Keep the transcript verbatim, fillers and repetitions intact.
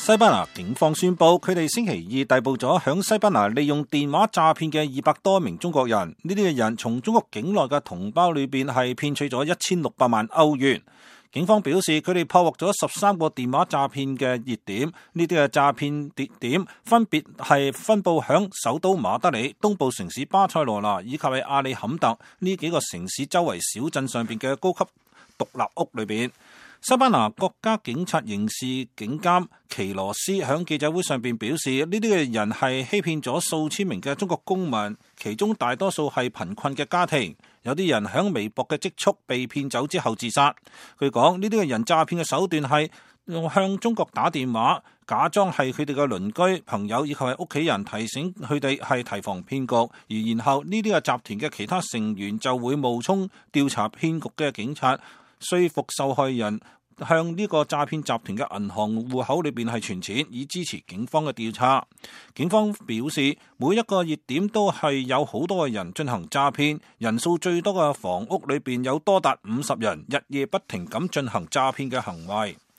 西班牙警方宣布，佢哋星期二逮捕咗響西班牙利用電話詐騙嘅二百多名中國人。呢啲嘅人從中國境內嘅同胞裏邊係騙取咗一千六百萬歐元。警方表示，佢哋破獲咗十三個電話詐騙嘅熱點，呢啲嘅詐騙地點分別係分佈響首都馬德里、東部城市巴塞羅那以及係阿里坎特呢幾個城市周圍小鎮上邊嘅高級獨立屋裏邊。西班牙國家警察刑事警監奇羅斯喺記者會上邊表示，呢啲嘅人係欺騙咗數千名嘅中國公民，其中大多數係貧困嘅家庭，有啲人喺微薄嘅積蓄被騙走之後自殺。佢講，呢啲嘅人詐騙嘅手段係向中國打電話，假裝係佢哋嘅鄰居、朋友以及係屋企人，提醒佢哋係提防騙局，而然後呢啲嘅集團嘅其他成員就會冒充調查騙局嘅警察，說服受害人向呢個詐騙集團嘅銀行戶口裏邊係存錢，以支持警方嘅調查。警方表示，每一個熱點都係有好多嘅人進行詐騙，人數最多嘅房屋裏邊有多達五十人，日夜不停咁進行詐騙嘅行為。